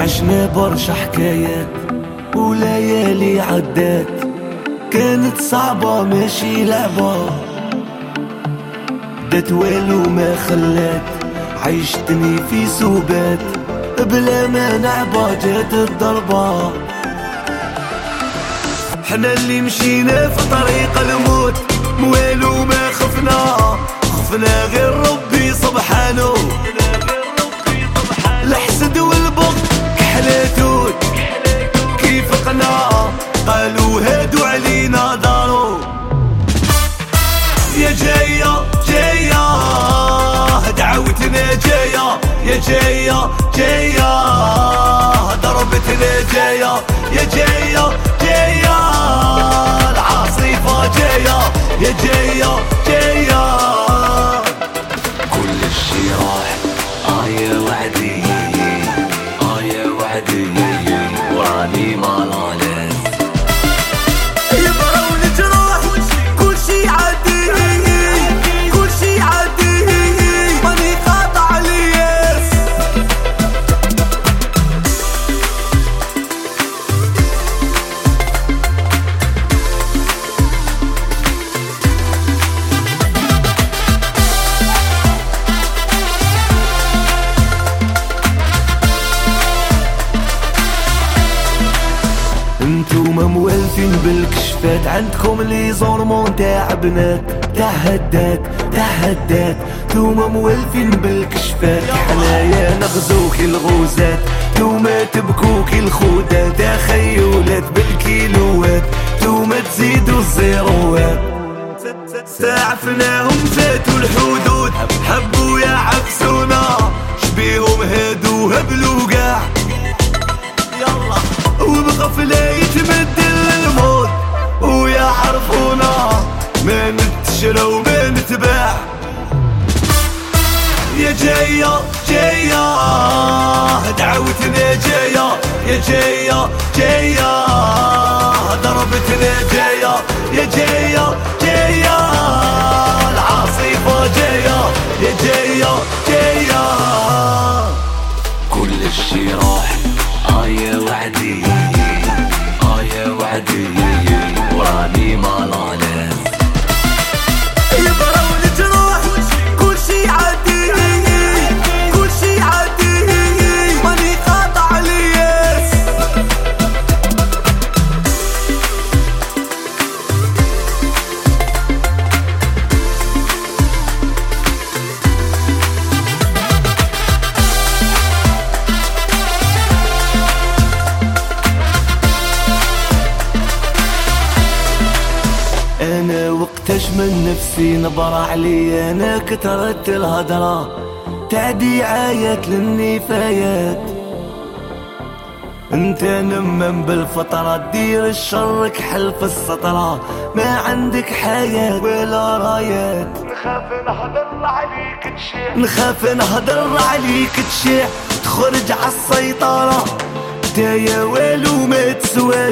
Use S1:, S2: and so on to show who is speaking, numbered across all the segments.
S1: عشنا برشا حكايات وليالي عدات، كانت صعبة ماشي لعبة، دات والو ما خلات، عيشتني في سوبات بلا ما نعبة، جات الضربة. حنا اللي مشينا في طريق الموت موالو ما خفنا غير ربي سبحانه. الحسد والبغض كحلاتون كيف قنا، قالوا هادو علينا دارو. يا جاية جاية دعوتنا جاية، يا جاية جاية ضربتنا جاية، يا جاية جاية العاصفة جاية، يا جاية جاية. كل الشي راح يا وعدي يا وعدي وراني مالالس يبغى ونجرح كل شي عادي، كل شي عادي ماني قاطع الياس. انتوما موالفين بالكشفات، عندكم لي زورمون تاع بنات تاع هدات، توما موالفين بالكشفات، حنايا نغزوكي الغوزات، توما تبكوكي الخودات، تاع خيولات بالكيلوات، توما تزيدوا الزيروات. استعفناهم فاتوا الحدود، حبوا يعفسونا شبيهم هادو هبلوا قاع، وبغفلة يتبدل الموت ويعرفونا ما نتشرى وما نتباع. يا جاية جاية دعوتنا جاية، يا جاية جاية ضربتنا جاية، يا جاية جاية العاصفة جاية، يا جاية جاية. كل الشي راح يا وعدي يا وعدي وراني مالالس يبغى ونجرح كل شي عادي، كل شي عادي ماني قاطع الياس. انا وقتاش من نفسي نبرع علي، انا كترت الهدرة تعدي عايات للنفايات، انت نمم بالفطرة دير الشر كحل في السطرة، ما عندك حياة ولا رايات. نخاف نهدر عليك تشيع، نخاف نهدر عليك تشيع، تخرج عالسيطرة دايا والو ما تسواش.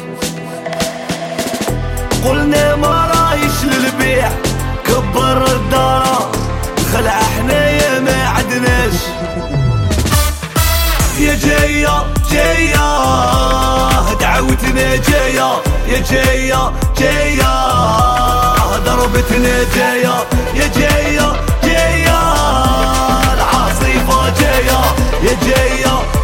S1: قلنا ما رايش للبيع كبر الدارة، خلع حنايا ما عدناش. يا جاية جاية دعوتنا جاية، يا جاية جاية ضربتنا جاية، يا جاية جاية العاصفة جاية، يا جاية